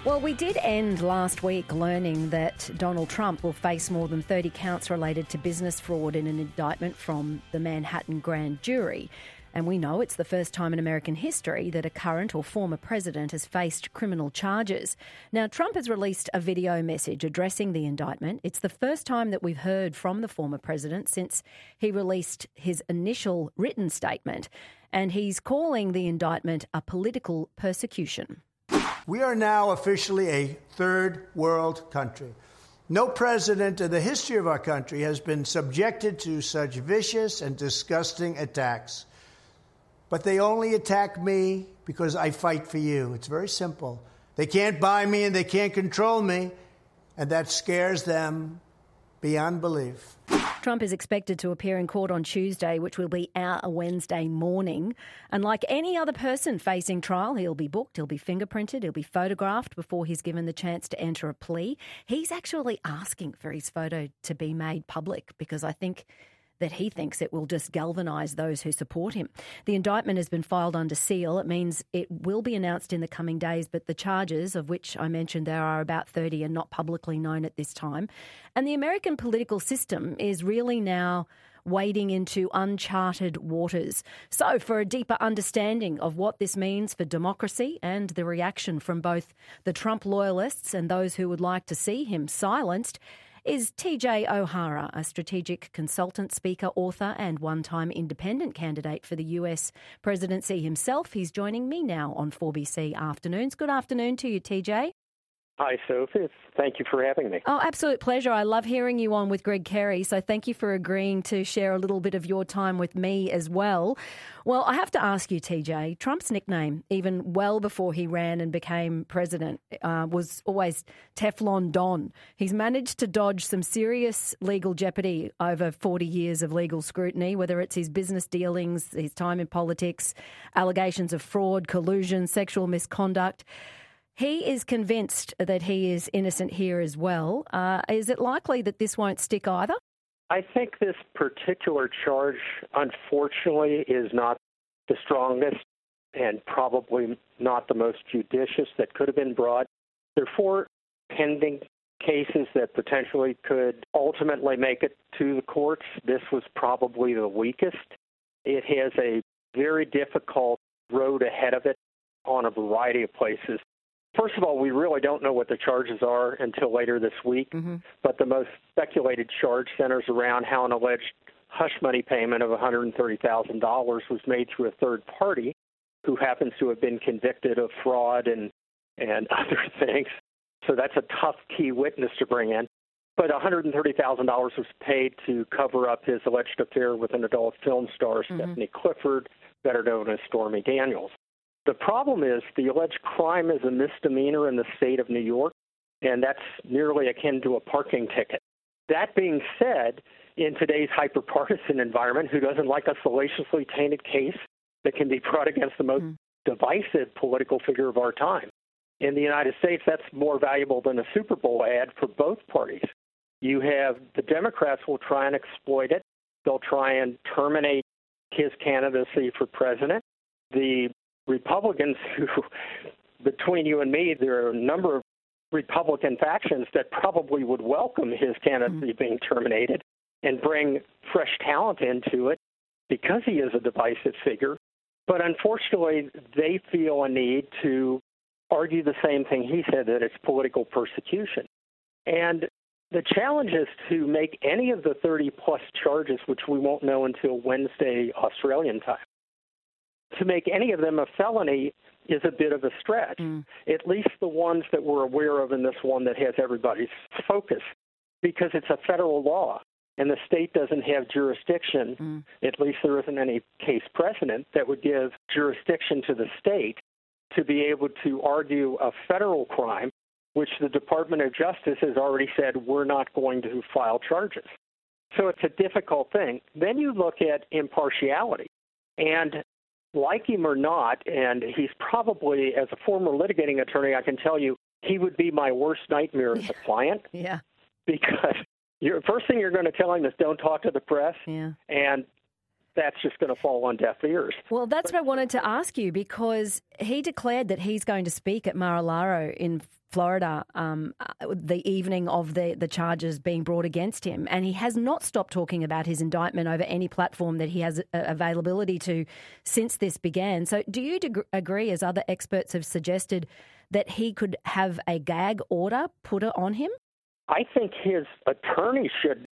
Well, we did end last week learning that Donald Trump will face more than 30 counts related to business fraud in an indictment from the Manhattan grand jury. And we know it's the first time in American history that a current or former president has faced criminal charges. Now, Trump has released a video message addressing the indictment. It's the first time that we've heard from the former president since he released his initial written statement. And he's calling the indictment a political persecution. We are now officially a third world country. No president in the history of our country has been subjected to such vicious and disgusting attacks. But they only attack me because I fight for you. It's very simple. They can't buy me and they can't control me, and that scares them beyond belief. Trump is expected to appear in court on Tuesday, which will be our Wednesday morning. And like any other person facing trial, he'll be booked, he'll be fingerprinted, he'll be photographed before he's given the chance to enter a plea. He's actually asking for his photo to be made public because I think that he thinks it will just galvanise those who support him. The indictment has been filed under seal. It means it will be announced in the coming days, but the charges, of which I mentioned there are about 30, are not publicly known at this time. And the American political system is really now wading into uncharted waters. So for a deeper understanding of what this means for democracy and the reaction from both the Trump loyalists and those who would like to see him silenced, is TJ O'Hara, a strategic consultant, speaker, author and one-time independent candidate for the US presidency himself. He's joining me now on 4BC Afternoons. Good afternoon to you, TJ. Hi, Sophie. Thank you for having me. Oh, absolute pleasure. I love hearing you on with Greg Kerry, so thank you for agreeing to share a little bit of your time with me as well. Well, I have to ask you, TJ, Trump's nickname, even well before he ran and became president, was always Teflon Don. He's managed to dodge some serious legal jeopardy over 40 years of legal scrutiny, whether it's his business dealings, his time in politics, allegations of fraud, collusion, sexual misconduct. He is convinced that he is innocent here as well. Is it likely that this won't stick either? I think this particular charge, unfortunately, is not the strongest and probably not the most judicious that could have been brought. There are 4 pending cases that potentially could ultimately make it to the courts. This was probably the weakest. It has a very difficult road ahead of it on a variety of places. First of all, we really don't know what the charges are until later this week, but the most speculated charge centers around how an alleged hush money payment of $130,000 was made through a third party who happens to have been convicted of fraud and other things. So that's a tough key witness to bring in. But $130,000 was paid to cover up his alleged affair with an adult film star, Stephanie Clifford, better known as Stormy Daniels. The problem is the alleged crime is a misdemeanor in the state of New York, and that's nearly akin to a parking ticket. That being said, in today's hyper-partisan environment, who doesn't like a salaciously tainted case that can be brought against the most divisive political figure of our time? In the United States, that's more valuable than a Super Bowl ad for both parties. You have the Democrats will try and exploit it. They'll try and terminate his candidacy for president. The Republicans who, between you and me, there are a number of Republican factions that probably would welcome his candidacy being terminated and bring fresh talent into it because he is a divisive figure. But unfortunately, they feel a need to argue the same thing he said, that it's political persecution. And the challenge is to make any of the 30-plus charges, which we won't know until Wednesday Australian time, to make any of them a felony is a bit of a stretch, at least the ones that we're aware of in this one that has everybody's focus, because it's a federal law and the state doesn't have jurisdiction. At least there isn't any case precedent that would give jurisdiction to the state to be able to argue a federal crime, which the Department of Justice has already said we're not going to file charges. So it's a difficult thing. Then you look at impartiality. And like him or not, and he's probably, as a former litigating attorney, I can tell you, he would be my worst nightmare as a client. Yeah. Because first thing you're going to tell him is don't talk to the press. Yeah. And that's just going to fall on deaf ears. Well, that's what I wanted to ask you, because he declared that he's going to speak at Mar-a-Lago in Florida the evening of the charges being brought against him, and he has not stopped talking about his indictment over any platform that he has availability to since this began. So do you agree, as other experts have suggested, that he could have a gag order put on him? I think his attorney should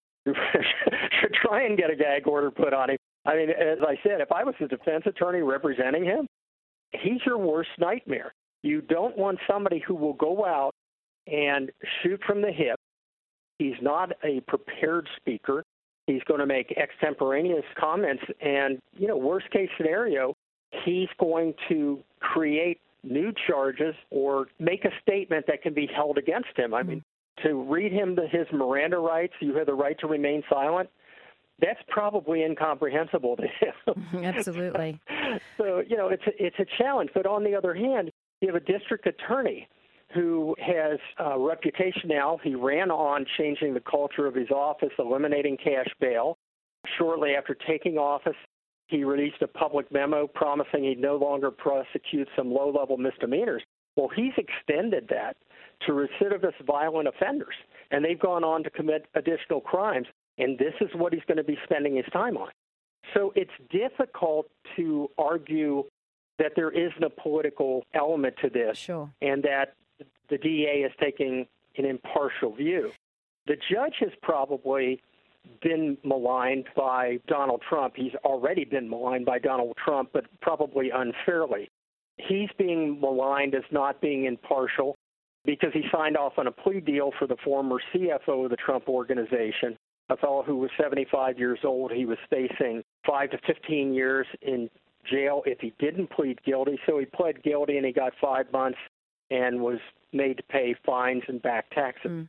try and get a gag order put on him. I mean, as I said, if I was the defense attorney representing him, he's your worst nightmare. You don't want somebody who will go out and shoot from the hip. He's not a prepared speaker. He's going to make extemporaneous comments. And, worst case scenario, he's going to create new charges or make a statement that can be held against him. I mean, to read him his Miranda rights, you have the right to remain silent, that's probably incomprehensible to him. Absolutely. So, it's a challenge. But on the other hand, you have a district attorney who has a reputation now. He ran on changing the culture of his office, eliminating cash bail. Shortly after taking office, he released a public memo promising he'd no longer prosecute some low-level misdemeanors. Well, he's extended that to recidivist violent offenders, and they've gone on to commit additional crimes, and this is what he's going to be spending his time on. So it's difficult to argue that there isn't a political element to this, sure, and that the DA is taking an impartial view. The judge has probably been maligned by Donald Trump. He's already been maligned by Donald Trump, but probably unfairly. He's being maligned as not being impartial because he signed off on a plea deal for the former CFO of the Trump Organization, a fellow who was 75 years old. He was facing 5 to 15 years in jail if he didn't plead guilty. So he pled guilty and he got 5 months and was made to pay fines and back taxes.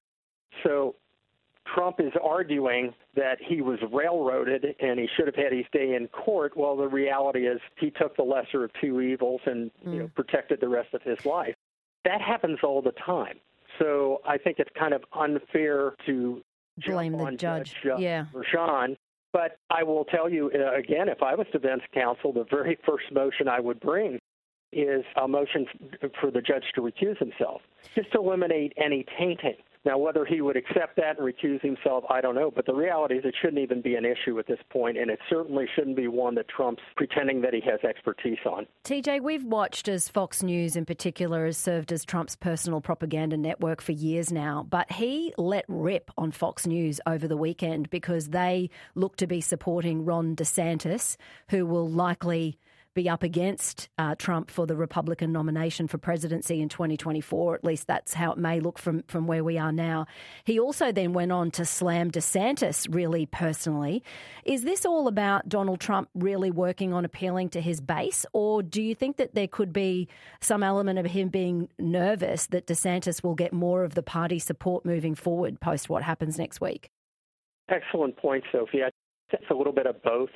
So Trump is arguing that he was railroaded and he should have had his day in court. Well, the reality is he took the lesser of two evils and protected the rest of his life. That happens all the time. So I think it's kind of unfair to blame the judge. Merchan. But I will tell you, again, if I was defense counsel, the very first motion I would bring is a motion for the judge to recuse himself, just to eliminate any tainting. Now, whether he would accept that and recuse himself, I don't know. But the reality is it shouldn't even be an issue at this point, and it certainly shouldn't be one that Trump's pretending that he has expertise on. TJ, we've watched as Fox News in particular has served as Trump's personal propaganda network for years now, but he let rip on Fox News over the weekend because they look to be supporting Ron DeSantis, who will likely be up against Trump for the Republican nomination for presidency in 2024. At least that's how it may look from where we are now. He also then went on to slam DeSantis really personally. Is this all about Donald Trump really working on appealing to his base, or do you think that there could be some element of him being nervous that DeSantis will get more of the party support moving forward post what happens next week? Excellent point, Sophie. It's a little bit of both.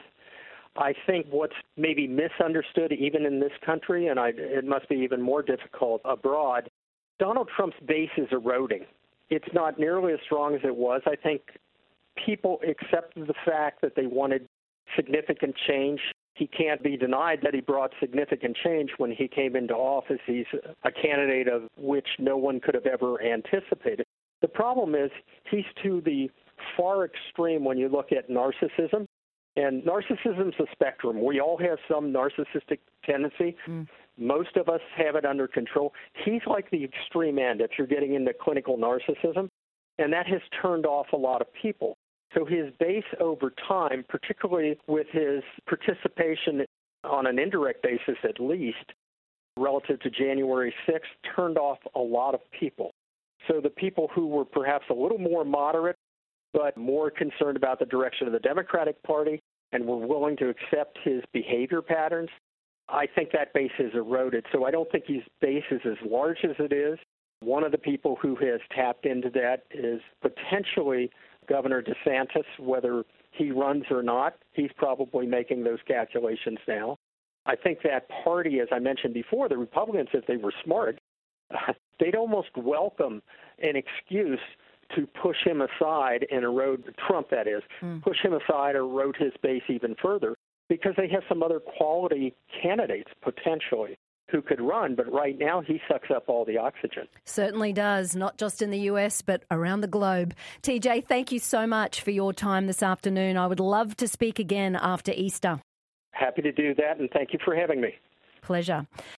I think what's maybe misunderstood even in this country, and it must be even more difficult abroad, Donald Trump's base is eroding. It's not nearly as strong as it was. I think people accepted the fact that they wanted significant change. He can't be denied that he brought significant change when he came into office. He's a candidate of which no one could have ever anticipated. The problem is he's to the far extreme when you look at narcissism. And narcissism's a spectrum. We all have some narcissistic tendency. Most of us have it under control. He's like the extreme end if you're getting into clinical narcissism, and that has turned off a lot of people. So his base over time, particularly with his participation on an indirect basis at least, relative to January 6th, turned off a lot of people. So the people who were perhaps a little more moderate but more concerned about the direction of the Democratic Party and were willing to accept his behavior patterns, I think that base has eroded. So I don't think his base is as large as it is. One of the people who has tapped into that is potentially Governor DeSantis. Whether he runs or not, he's probably making those calculations now. I think that party, as I mentioned before, the Republicans, if they were smart, they'd almost welcome an excuse to push him aside and erode Trump, that is, push him aside or erode his base even further. because they have some other quality candidates potentially who could run, but right now he sucks up all the oxygen. Certainly does, not just in the US, but around the globe. TJ, thank you so much for your time this afternoon. I would love to speak again after Easter. Happy to do that, and thank you for having me. Pleasure.